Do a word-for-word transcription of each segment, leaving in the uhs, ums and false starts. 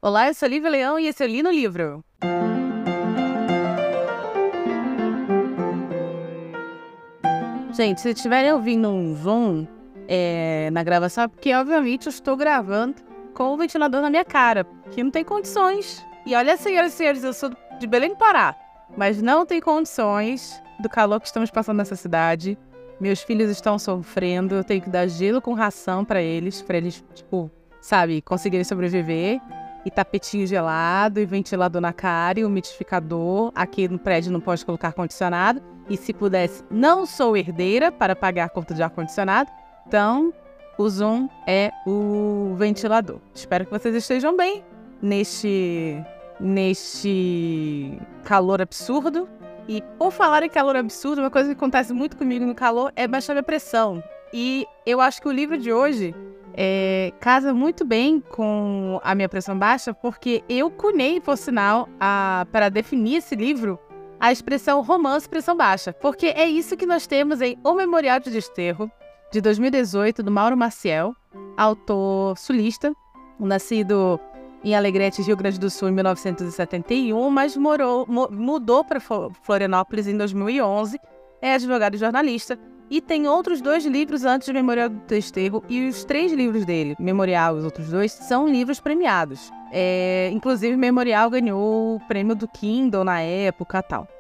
Olá, eu sou Lívia Leão e esse é o Li no Livro. Gente, se estiverem ouvindo um zoom é, na gravação, é porque obviamente eu estou gravando com o ventilador na minha cara, que não tem condições. E olha, senhoras e senhores, eu sou de Belém do Pará, mas não tem condições do calor que estamos passando nessa cidade. Meus filhos estão sofrendo, eu tenho que dar gelo com ração para eles, para eles, tipo, sabe, conseguirem sobreviver. E tapetinho gelado, e ventilador na cara, e umidificador. Aqui no prédio não pode colocar ar-condicionado. E se pudesse, não sou herdeira para pagar a conta de ar-condicionado. Então, o Zoom é o ventilador. Espero que vocês estejam bem neste, neste calor absurdo. E por falar em calor absurdo, uma coisa que acontece muito comigo no calor é baixar minha pressão. E eu acho que o livro de hoje é, casa muito bem com a minha pressão baixa, porque eu cunhei, por sinal, a, para definir esse livro, a expressão romance pressão baixa. Porque é isso que nós temos em O Memorial de Desterro, de dois mil e dezoito, do Mauro Maciel, autor sulista, nascido em Alegrete, Rio Grande do Sul, em mil novecentos e setenta e um, mas morou, mo, mudou para Florianópolis em dois mil e onze, é advogado e jornalista, e tem outros dois livros antes de Memorial do Desterro, e os três livros dele, Memorial e os outros dois, são livros premiados. É, inclusive, Memorial ganhou o prêmio do Kindle na época e tal.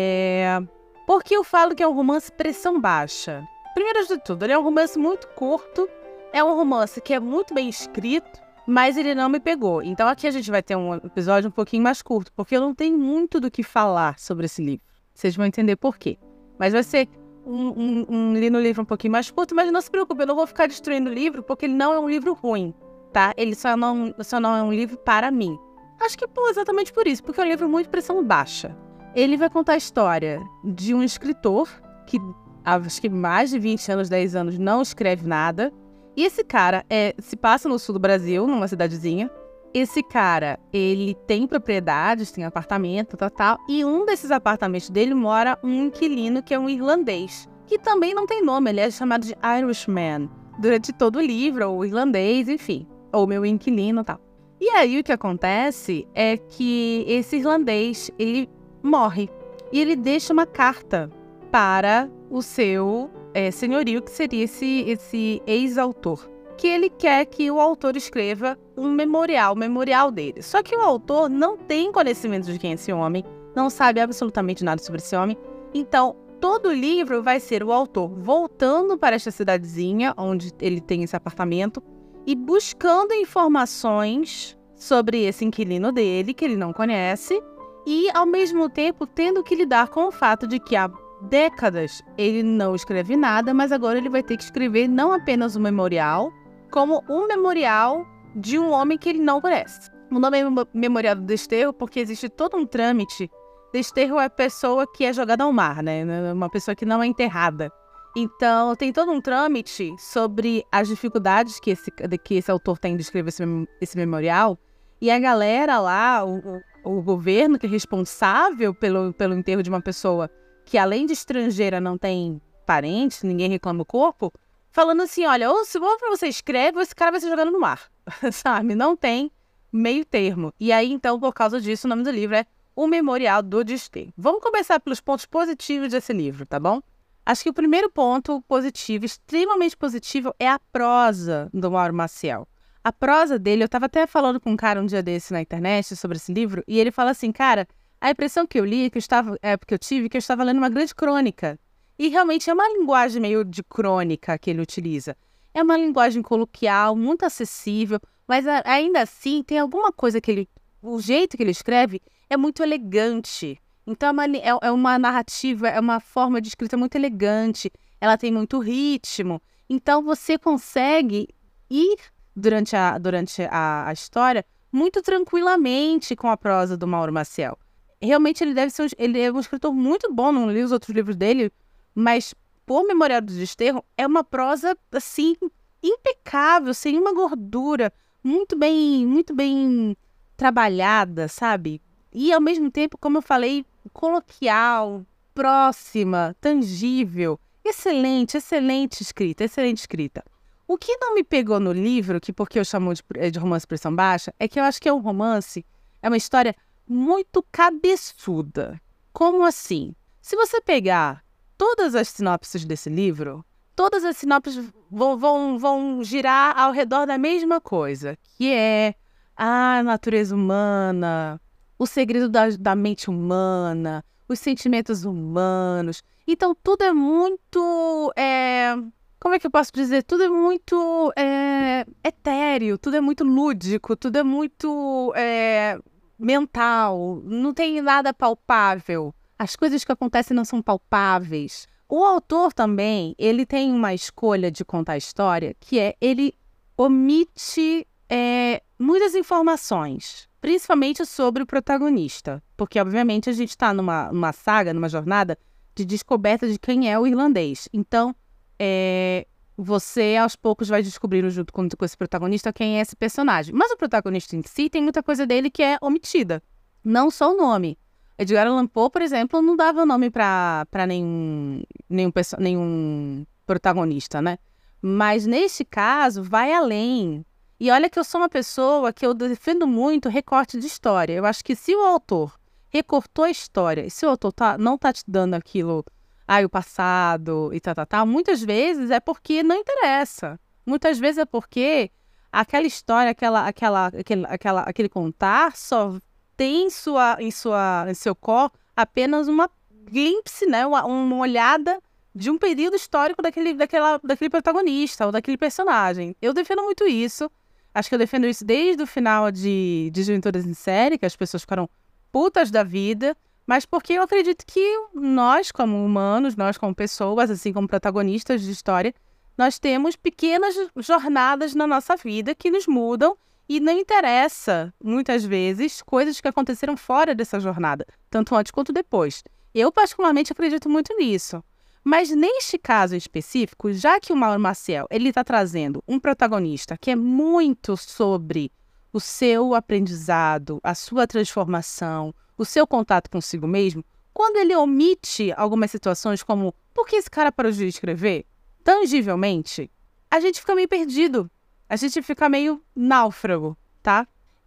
É, por que eu falo que é um romance pressão baixa? Primeiro de tudo, ele é um romance muito curto, é um romance que é muito bem escrito, mas ele não me pegou. Então aqui a gente vai ter um episódio um pouquinho mais curto, porque eu não tenho muito do que falar sobre esse livro. Vocês vão entender por quê. Mas vai ser um, um, um li no livro um pouquinho mais curto, mas não se preocupe, eu não vou ficar destruindo o livro, porque ele não é um livro ruim, tá? Ele só não, só não é um livro para mim. Acho que pô, exatamente por isso, porque é um livro muito pressão baixa. Ele vai contar a história de um escritor que há acho que mais de vinte anos, dez anos, não escreve nada. E esse cara é, se passa no sul do Brasil, numa cidadezinha. Esse cara, ele tem propriedades, tem apartamento, tal, tal. E um desses apartamentos dele mora um inquilino que é um irlandês, que também não tem nome, ele é chamado de Irishman. Durante todo o livro, ou irlandês, enfim. Ou meu inquilino, tal. E aí o que acontece é que esse irlandês, ele morre. E ele deixa uma carta para o seu é, senhorio, que seria esse, esse ex-autor, que ele quer que o autor escreva um memorial, memorial dele. Só que o autor não tem conhecimento de quem é esse homem, não sabe absolutamente nada sobre esse homem. Então, todo o livro vai ser o autor voltando para esta cidadezinha, onde ele tem esse apartamento, e buscando informações sobre esse inquilino dele, que ele não conhece, e, ao mesmo tempo, tendo que lidar com o fato de que há décadas ele não escreve nada, mas agora ele vai ter que escrever não apenas um memorial, como um memorial de um homem que ele não conhece. O nome é Memorial do Desterro porque existe todo um trâmite. Desterro é a pessoa que é jogada ao mar, né? Uma pessoa que não é enterrada. Então, tem todo um trâmite sobre as dificuldades que esse, que esse autor tem de escrever esse, esse memorial. E a galera lá, o, o, o governo que é responsável pelo, pelo enterro de uma pessoa que além de estrangeira não tem parente, ninguém reclama o corpo, falando assim, olha, ou se você escreve, ou esse cara vai ser jogado no mar, sabe? Não tem meio termo. E aí, então, por causa disso, o nome do livro é O Memorial do Desterro. Vamos começar pelos pontos positivos desse livro, tá bom? Acho que o primeiro ponto positivo, extremamente positivo, é a prosa do Mauro Maciel. A prosa dele, eu estava até falando com um cara um dia desse na internet sobre esse livro, e ele fala assim, cara, a impressão que eu li, que eu estava, é, que eu tive, que eu estava lendo uma grande crônica. E realmente é uma linguagem meio de crônica que ele utiliza. É uma linguagem coloquial, muito acessível, mas a, ainda assim tem alguma coisa que ele... O jeito que ele escreve é muito elegante. Então é uma, é, é uma narrativa, é uma forma de escrita muito elegante. Ela tem muito ritmo. Então você consegue ir durante a, durante a, a história muito tranquilamente com a prosa do Mauro Maciel. Realmente ele deve ser um, ele é um escritor muito bom, não li os outros livros dele, mas por Memorial do Desterro é uma prosa assim impecável, sem uma gordura, muito bem, muito bem trabalhada, sabe? E ao mesmo tempo, como eu falei, coloquial, próxima, tangível, excelente, excelente escrita, excelente escrita. O que não me pegou no livro, que porque eu chamo de, de romance pressão baixa, é que eu acho que é um romance, é uma história muito cabeçuda. Como assim? Se você pegar todas as sinopses desse livro, todas as sinopses vão, vão, vão girar ao redor da mesma coisa, que é a natureza humana, o segredo da, da mente humana, os sentimentos humanos. Então, tudo é muito... É... Como é que eu posso dizer? Tudo é muito é, etéreo, tudo é muito lúdico, tudo é muito é, mental, não tem nada palpável. As coisas que acontecem não são palpáveis. O autor também, ele tem uma escolha de contar a história, que é, ele omite é, muitas informações, principalmente sobre o protagonista, porque obviamente a gente está numa, numa saga, numa jornada de descoberta de quem é o irlandês. Então, É, você aos poucos vai descobrindo junto com, com esse protagonista quem é esse personagem. Mas o protagonista em si tem muita coisa dele que é omitida. Não só o nome. Edgar Allan Poe, por exemplo, não dava nome para nenhum, nenhum, nenhum protagonista, né? Mas neste caso, vai além. E olha que eu sou uma pessoa que eu defendo muito recorte de história. Eu acho que se o autor recortou a história, e se o autor tá, não tá te dando aquilo... Ah, o passado e tal, tal, tal. Muitas vezes é porque não interessa. Muitas vezes é porque aquela história, aquela, aquela, aquele, aquela, aquele contar só tem em, sua, em, sua, em seu corpo apenas uma glimpse, né? uma, uma olhada de um período histórico daquele, daquela, daquele protagonista ou daquele personagem. Eu defendo muito isso. Acho que eu defendo isso desde o final de, de Juventudes em Série, que as pessoas ficaram putas da vida. Mas porque eu acredito que nós, como humanos, nós como pessoas, assim como protagonistas de história, nós temos pequenas jornadas na nossa vida que nos mudam e não interessa, muitas vezes, coisas que aconteceram fora dessa jornada, tanto antes quanto depois. Eu, particularmente, acredito muito nisso. Mas neste caso específico, já que o Mauro Maciel está trazendo um protagonista que é muito sobre o seu aprendizado, a sua transformação, o seu contato consigo mesmo, quando ele omite algumas situações como por que esse cara parou de escrever, tangivelmente, a gente fica meio perdido, a gente fica meio náufrago, tá?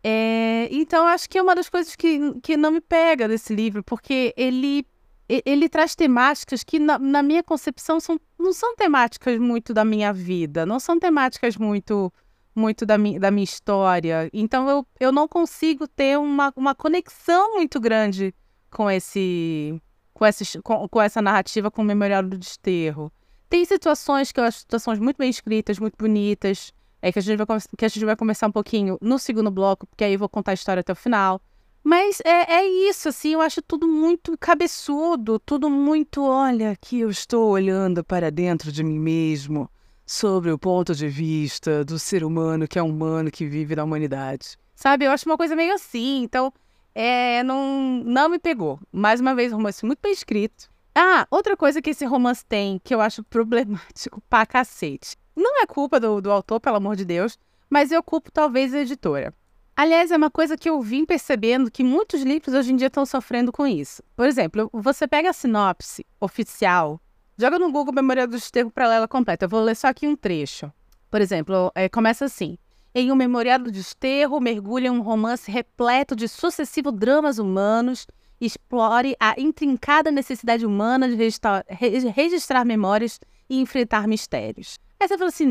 É, então, acho que é uma das coisas que, que não me pega desse livro, porque ele, ele traz temáticas que, na, na minha concepção, são, não são temáticas muito da minha vida, não são temáticas muito... muito da minha, da minha história. Então, eu, eu não consigo ter uma, uma conexão muito grande com, esse, com, esse, com, com essa narrativa, com o Memorial do Desterro. Tem situações que eu acho situações muito bem escritas, muito bonitas, é, que, a gente vai, que a gente vai conversar um pouquinho no segundo bloco, porque aí eu vou contar a história até o final. Mas é, é isso, assim, eu acho tudo muito cabeçudo, tudo muito, olha, aqui eu estou olhando para dentro de mim mesmo, sobre o ponto de vista do ser humano que é humano, que vive na humanidade. Sabe, eu acho uma coisa meio assim, então é, não, não me pegou. Mais uma vez, um romance muito bem escrito. Ah, outra coisa que esse romance tem, que eu acho problemático pra cacete. Não é culpa do, do autor, pelo amor de Deus, mas eu culpo talvez a editora. Aliás, é uma coisa que eu vim percebendo que muitos livros hoje em dia estão sofrendo com isso. Por exemplo, você pega a sinopse oficial, joga no Google Memorial do Desterro para ler ela completa. Eu vou ler só aqui um trecho. Por exemplo, é, começa assim. Em um Memorial do Desterro, mergulha um romance repleto de sucessivos dramas humanos e explore a intrincada necessidade humana de registrar, re, registrar memórias e enfrentar mistérios. Aí você fala assim,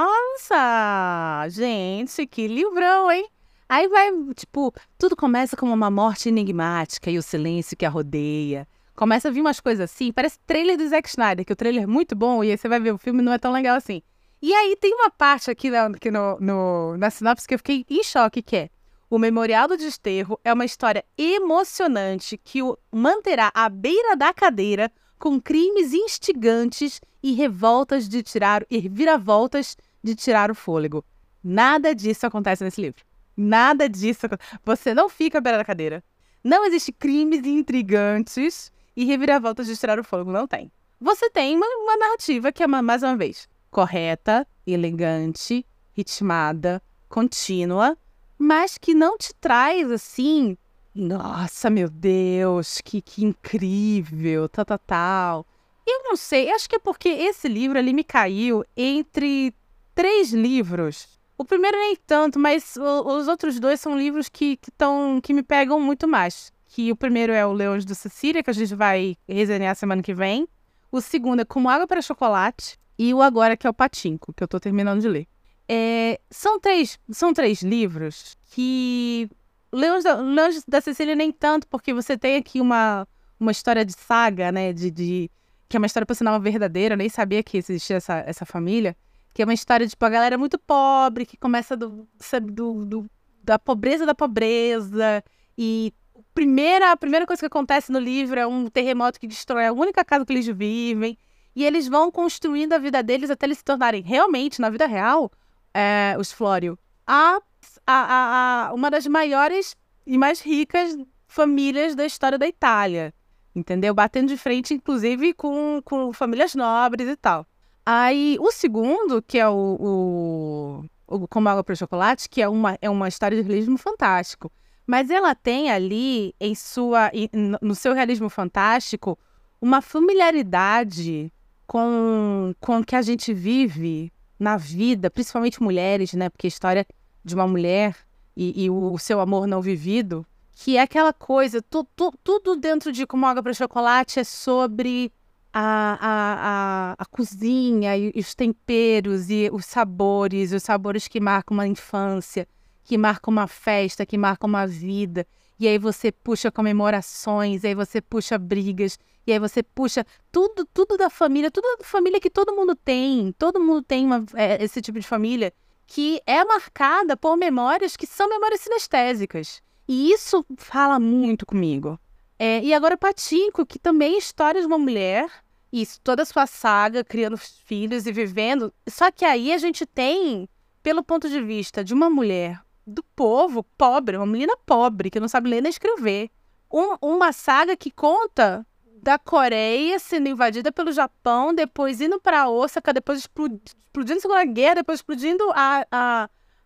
nossa, gente, que livrão, hein? Aí vai, tipo, tudo começa com uma morte enigmática e o silêncio que a rodeia. Começa a vir umas coisas assim, parece trailer do Zack Snyder, que o trailer é muito bom e aí você vai ver o filme e não é tão legal assim. E aí tem uma parte aqui, na, aqui no, no, na sinopse que eu fiquei em choque, que é: o Memorial do Desterro é uma história emocionante que o manterá à beira da cadeira com crimes instigantes e revoltas de tirar, e viravoltas de tirar o fôlego. Nada disso acontece nesse livro. Nada disso. Você não fica à beira da cadeira. Não existe crimes intrigantes e reviravoltas de tirar o fôlego. Não tem. Você tem uma, uma narrativa que é, uma, mais uma vez, correta, elegante, ritmada, contínua, mas que não te traz assim, nossa, meu Deus, que, que incrível, tal, tal, tal. Eu não sei, acho que é porque esse livro ali me caiu entre três livros. O primeiro nem tanto, mas o, os outros dois são livros que, que, tão, que me pegam muito mais. Que o primeiro é o Leões do Sicília, que a gente vai resenhar semana que vem. O segundo é Como Água para Chocolate. E o agora, que é o Patinco, que eu tô terminando de ler. É, são, três, são três livros que... Leões da, Leões da Sicília nem tanto, porque você tem aqui uma, uma história de saga, né? De, de, que é uma história, por sinal, verdadeira. Eu nem sabia que existia essa, essa família. Que é uma história de tipo, a galera muito pobre, que começa do, sabe, do, do, da pobreza da pobreza. E primeira, a primeira coisa que acontece no livro é um terremoto que destrói a única casa que eles vivem. E eles vão construindo a vida deles até eles se tornarem realmente, na vida real, é, os Flório, a, a, a, a, uma das maiores e mais ricas famílias da história da Itália. Entendeu? Batendo de frente, inclusive, com, com famílias nobres e tal. Aí, o segundo, que é o, o, o Como Água para Chocolate, que é uma, é uma história de realismo fantástico. Mas ela tem ali, em sua, no seu realismo fantástico, uma familiaridade com, com o que a gente vive na vida, principalmente mulheres, né? Porque a história de uma mulher e, e o, o seu amor não vivido, que é aquela coisa, tu, tu, tudo dentro de Como Água para Chocolate é sobre... A, a, a, a cozinha e os temperos e os sabores, os sabores que marcam uma infância, que marcam uma festa, que marcam uma vida. E aí você puxa comemorações, e aí você puxa brigas, e aí você puxa tudo, tudo da família, tudo da família que todo mundo tem. Todo mundo tem uma, é, esse tipo de família que é marcada por memórias que são memórias sinestésicas. E isso fala muito comigo. É, e agora o Patinco, que também é história de uma mulher, isso, toda a sua saga, criando filhos e vivendo. Só que aí a gente tem, pelo ponto de vista de uma mulher do povo pobre, uma menina pobre, que não sabe ler nem escrever. Um, uma saga que conta da Coreia sendo invadida pelo Japão, depois indo para Osaka, depois explodindo, explodindo a Segunda Guerra, depois explodindo a, a,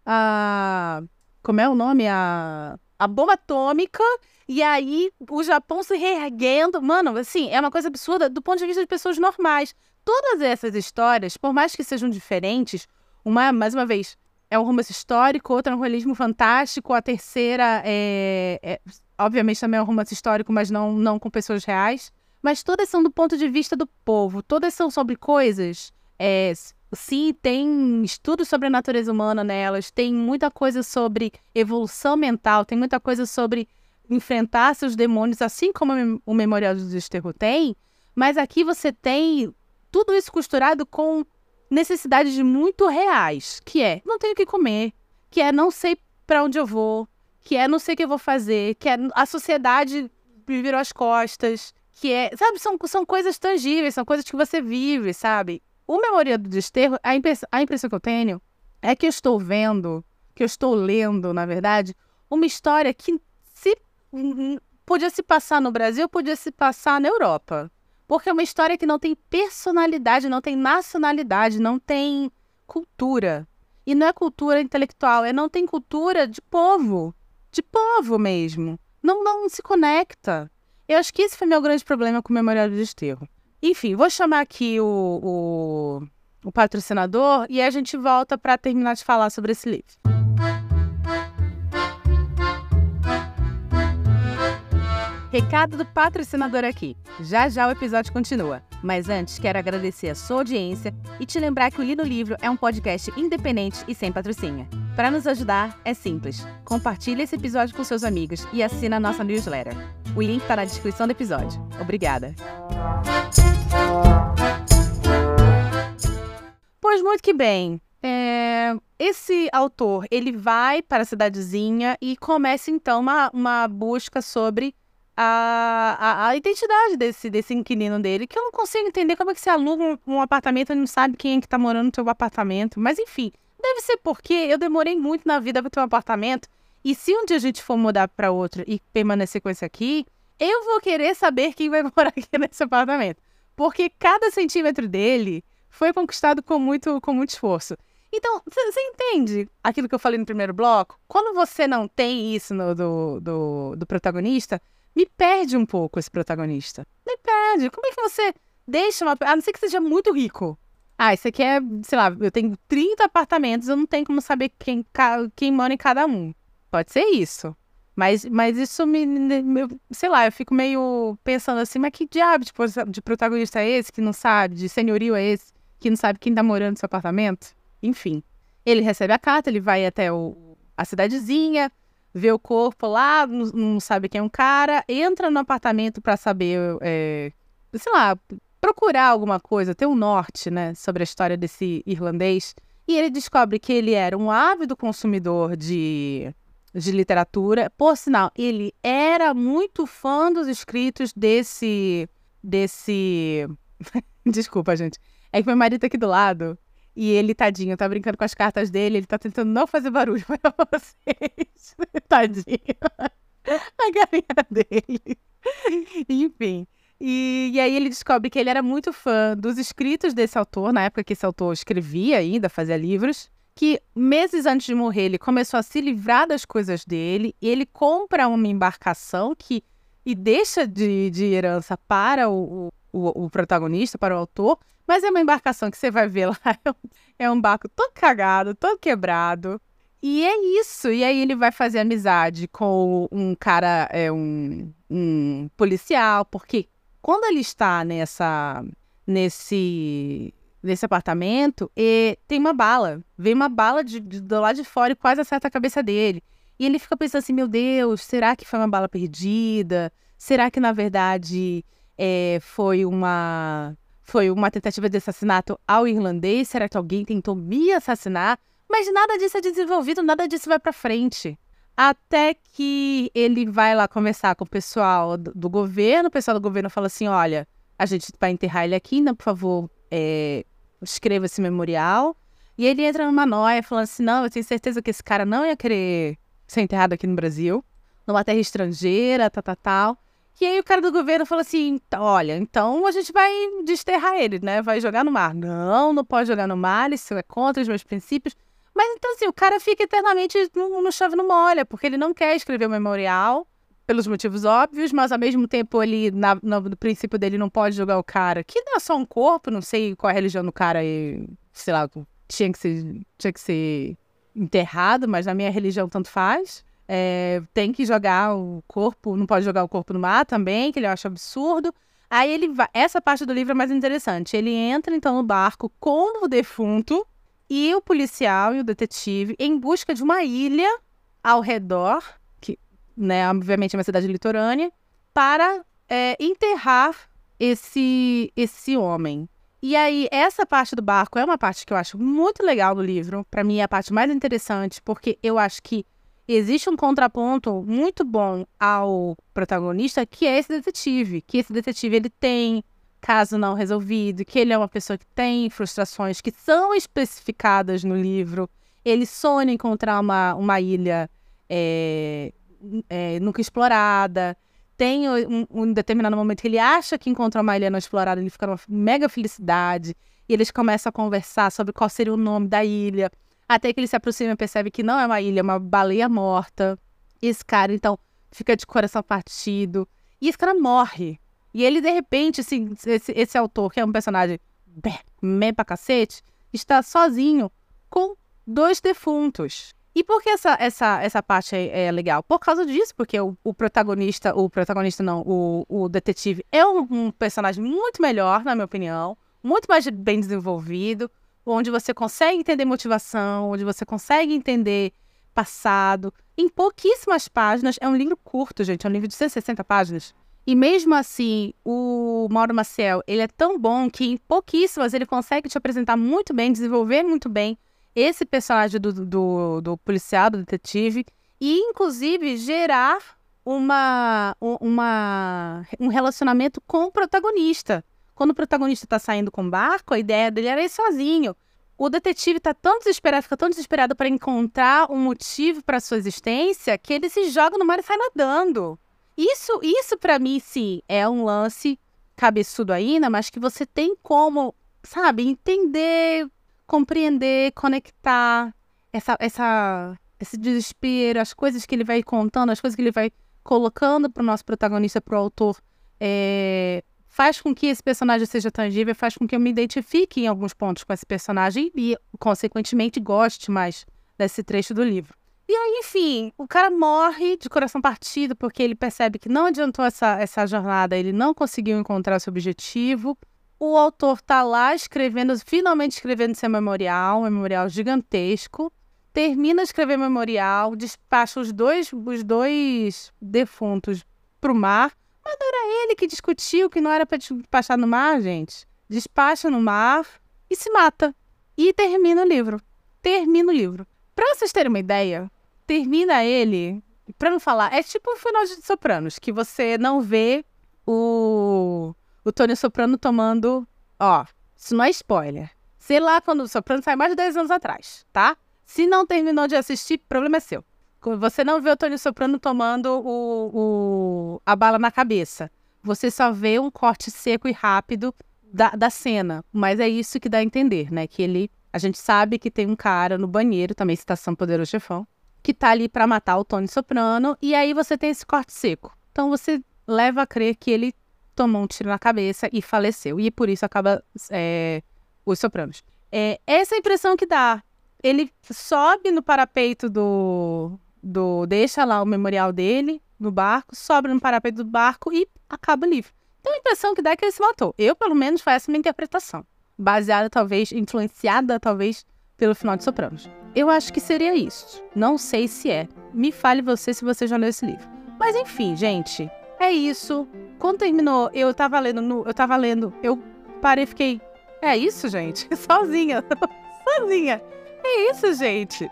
a... Como é o nome? A, a bomba atômica. E aí, o Japão se reerguendo. Mano, assim, é uma coisa absurda do ponto de vista de pessoas normais. Todas essas histórias, por mais que sejam diferentes, uma, mais uma vez, é um romance histórico, outra é um realismo fantástico, a terceira é, é obviamente também é um romance histórico, mas não, não com pessoas reais. Mas todas são do ponto de vista do povo. Todas são sobre coisas... É, sim, tem estudos sobre a natureza humana nelas, tem muita coisa sobre evolução mental, tem muita coisa sobre... enfrentar seus demônios, assim como o Memorial do Desterro tem, mas aqui você tem tudo isso costurado com necessidades muito reais, que é, não tenho o que comer, que é, não sei para onde eu vou, que é, não sei o que eu vou fazer, que é, a sociedade me virou as costas, que é, sabe, são, são coisas tangíveis, são coisas que você vive, sabe? O Memorial do Desterro, a, impress, a impressão que eu tenho é que eu estou vendo, que eu estou lendo, na verdade, uma história que se podia se passar no Brasil, podia se passar na Europa. Porque é uma história que não tem personalidade, não tem nacionalidade, não tem cultura. E não é cultura intelectual, é não tem cultura de povo. De povo mesmo. Não, não se conecta. Eu acho que esse foi meu grande problema com o Memorial do Desterro. Enfim, vou chamar aqui o, o, o patrocinador e a gente volta para terminar de falar sobre esse livro. Recado do patrocinador aqui. Já já o episódio continua. Mas antes, quero agradecer a sua audiência e te lembrar que o Li no Livro é um podcast independente e sem patrocínio. Para nos ajudar, é simples. Compartilhe esse episódio com seus amigos e assina a nossa newsletter. O link está na descrição do episódio. Obrigada. Pois muito que bem. É... Esse autor, ele vai para a cidadezinha e começa então uma, uma busca sobre A, a, a identidade desse, desse inquilino dele, que eu não consigo entender como é que você aluga um, um apartamento e não sabe quem é que tá morando no seu apartamento. Mas enfim, deve ser porque eu demorei muito na vida para ter um apartamento, e se um dia a gente for mudar para outro e permanecer com esse aqui, eu vou querer saber quem vai morar aqui nesse apartamento. Porque cada centímetro dele foi conquistado com muito, com muito esforço. Então, você entende aquilo que eu falei no primeiro bloco? Quando você não tem isso no, do, do, do protagonista... Me perde um pouco esse protagonista. Me perde. Como é que você deixa uma... A não ser que seja muito rico. Ah, isso aqui é, sei lá, eu tenho trinta apartamentos, eu não tenho como saber quem, ca- quem mora em cada um. Pode ser isso. Mas, mas isso me, me- eu- sei lá, eu fico meio pensando assim, mas que diabo de, pro- de protagonista é esse que não sabe, de senhorio é esse que não sabe quem tá morando no seu apartamento? Enfim. Ele recebe a carta, ele vai até o, a cidadezinha, vê o corpo lá, não, não sabe quem é um cara, entra no apartamento pra saber, é, sei lá, procurar alguma coisa, ter um norte, né, sobre a história desse irlandês. E ele descobre que ele era um ávido consumidor de, de literatura. Por sinal, ele era muito fã dos escritos desse. desse. Desculpa, gente. É que meu marido tá aqui do lado e ele, tadinho, tá brincando com as cartas dele, ele tá tentando não fazer barulho pra vocês. Tadinho. A galinha dele. Enfim. E, e aí ele descobre que ele era muito fã dos escritos desse autor, na época que esse autor escrevia ainda, fazia livros, que meses antes de morrer ele começou a se livrar das coisas dele, e ele compra uma embarcação que, e deixa de, de herança para o, o, o protagonista, para o autor, mas é uma embarcação que você vai ver lá, é um, é um barco todo cagado, todo quebrado. E é isso. E aí ele vai fazer amizade com um cara, é um, um policial, porque quando ele está nessa, nesse, nesse apartamento, e tem uma bala. Vem uma bala de, de- do lado de fora e quase acerta a cabeça dele. E ele fica pensando assim, meu Deus, será que foi uma bala perdida? Será que, na verdade, é, foi uma, foi uma tentativa de assassinato ao irlandês? Será que alguém tentou me assassinar? Mas nada disso é desenvolvido, nada disso vai pra frente. Até que ele vai lá conversar com o pessoal do, do governo, o pessoal do governo fala assim, olha, a gente vai enterrar ele aqui, né, por favor, é, escreva esse memorial. E ele entra numa noia, falando assim, não, eu tenho certeza que esse cara não ia querer ser enterrado aqui no Brasil, numa terra estrangeira, tal, tal, tal. E aí o cara do governo fala assim, "Tá, olha, então a gente vai desterrar ele, né, vai jogar no mar. Não, não pode jogar no mar, isso é contra os meus princípios. Mas então, assim, o cara fica eternamente no, no chove não molha, porque ele não quer escrever o memorial, pelos motivos óbvios, mas ao mesmo tempo ele, na, no, no princípio dele, não pode jogar o cara, que não é só um corpo, não sei qual é a religião do cara, e, sei lá, tinha que ser, tinha que ser enterrado, mas na minha religião tanto faz. É, tem que jogar o corpo, não pode jogar o corpo no mar também, que ele acha absurdo. Aí ele vai, essa parte do livro é mais interessante. Ele entra então no barco com o defunto e o policial e o detetive em busca de uma ilha ao redor, que, né, obviamente é uma cidade litorânea, para é, enterrar esse, esse homem. E aí, essa parte do barco é uma parte que eu acho muito legal no livro. Para mim, é a parte mais interessante, porque eu acho que existe um contraponto muito bom ao protagonista, que é esse detetive. Que esse detetive, ele tem caso não resolvido, que ele é uma pessoa que tem frustrações que são especificadas no livro. Ele sonha em encontrar uma, uma ilha é, é, nunca explorada. Tem um, um determinado momento que ele acha que encontrou uma ilha não explorada, ele fica numa mega felicidade. E eles começam a conversar sobre qual seria o nome da ilha. Até que ele se aproxima e percebe que não é uma ilha, é uma baleia morta. E esse cara, então, fica de coração partido. E esse cara morre. E ele, de repente, assim, esse, esse autor, que é um personagem meh pra cacete, está sozinho com dois defuntos. E por que essa, essa, essa parte é, é legal? Por causa disso, porque o, o protagonista, o protagonista não, o, o detetive é um, um personagem muito melhor, na minha opinião, muito mais bem desenvolvido, onde você consegue entender motivação, onde você consegue entender passado. Em pouquíssimas páginas, é um livro curto, gente, é um livro de cento e sessenta páginas. E mesmo assim, o Mauro Maciel, ele é tão bom que em pouquíssimas ele consegue te apresentar muito bem, desenvolver muito bem esse personagem do, do, do policial, do detetive, e inclusive gerar uma, uma, um relacionamento com o protagonista. Quando o protagonista está saindo com o barco, a ideia dele era ir sozinho. O detetive está tão desesperado, fica tão desesperado para encontrar um motivo para sua existência, que ele se joga no mar e sai nadando. Isso, isso para mim, sim, é um lance cabeçudo ainda, mas que você tem como, sabe, entender, compreender, conectar essa, essa, esse desespero, as coisas que ele vai contando, as coisas que ele vai colocando para o nosso protagonista, para o autor, é, faz com que esse personagem seja tangível, faz com que eu me identifique em alguns pontos com esse personagem e, consequentemente, goste mais desse trecho do livro. E aí, enfim, o cara morre de coração partido porque ele percebe que não adiantou essa, essa jornada, ele não conseguiu encontrar seu objetivo. O autor tá lá escrevendo, finalmente escrevendo seu memorial, um memorial gigantesco. Termina de escrever o memorial, despacha os dois, os dois defuntos pro mar. Mas não era ele que discutiu que não era para despachar no mar, gente. Despacha no mar e se mata. E termina o livro. Termina o livro. Pra vocês terem uma ideia, termina ele, pra não falar, é tipo o final de Sopranos, que você não vê o, o Tony Soprano tomando, ó, isso não é spoiler. Sei lá quando o Soprano sai mais de dez anos atrás, tá? Se não terminou de assistir, problema é seu. Você não vê o Tony Soprano tomando o, o, a bala na cabeça. Você só vê um corte seco e rápido da, da cena. Mas é isso que dá a entender, né? Que ele, a gente sabe que tem um cara no banheiro, também citação Poderoso Chefão, que tá ali pra matar o Tony Soprano. E aí você tem esse corte seco. Então você leva a crer que ele tomou um tiro na cabeça e faleceu. E por isso acaba é, os Sopranos. É, essa é a impressão que dá. Ele sobe no parapeito do... Do, deixa lá o memorial dele no barco, sobe no parapeito do barco e acaba o livro. Então a impressão que dá é que ele se matou. Eu, pelo menos, foi essa minha interpretação. Baseada, talvez, influenciada, talvez, pelo final de Sopranos. Eu acho que seria isso. Não sei se é. Me fale você se você já leu esse livro. Mas enfim, gente, é isso. Quando terminou, eu tava lendo, no, eu tava lendo, eu parei e fiquei... É isso, gente? Sozinha. Sozinha. É isso, gente.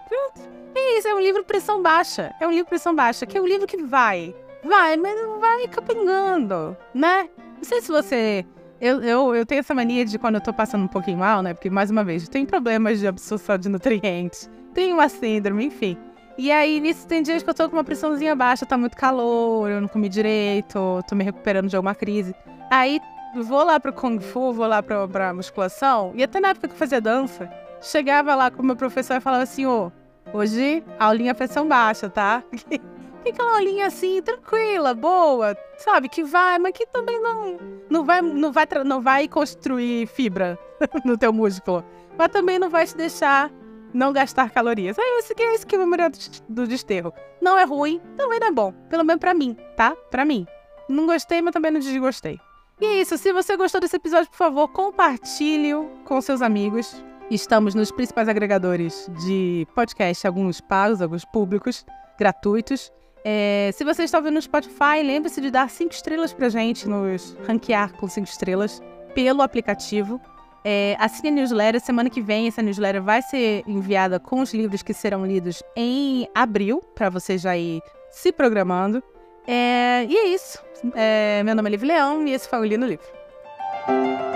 É isso, é um livro pressão baixa. É um livro pressão baixa, que é um livro que vai. Vai, mas não vai capengando, né? Não sei se você... Eu, eu, eu tenho essa mania de quando eu tô passando um pouquinho mal, né? Porque, mais uma vez, eu tenho problemas de absorção de nutrientes. Tenho uma síndrome, enfim. E aí, nisso, tem dias que eu tô com uma pressãozinha baixa, tá muito calor, eu não comi direito, tô me recuperando de alguma crise. Aí, vou lá pro Kung Fu, vou lá pra, pra musculação. E até na época que eu fazia dança, chegava lá com o meu professor e falava assim, ô... Hoje, aulinha pressão baixa, tá? Fica uma aulinha assim, tranquila, boa, sabe? Que vai, mas que também não, não, vai, não, vai, não vai construir fibra no teu músculo. Mas também não vai te deixar não gastar calorias. É isso que é isso que é o memorial do desterro. Não é ruim, também não é bom. Pelo menos pra mim, tá? Pra mim. Não gostei, mas também não desgostei. E é isso. Se você gostou desse episódio, por favor, compartilhe-o com seus amigos. Estamos nos principais agregadores de podcast, alguns pagos, alguns públicos, gratuitos. É, se você está ouvindo no Spotify, lembre-se de dar cinco estrelas pra gente, nos ranquear com cinco estrelas pelo aplicativo. É, assine a newsletter. Semana que vem essa newsletter vai ser enviada com os livros que serão lidos em abril, para você já ir se programando. É, e é isso. É, meu nome é Liv Leão e esse foi o Li no Livro.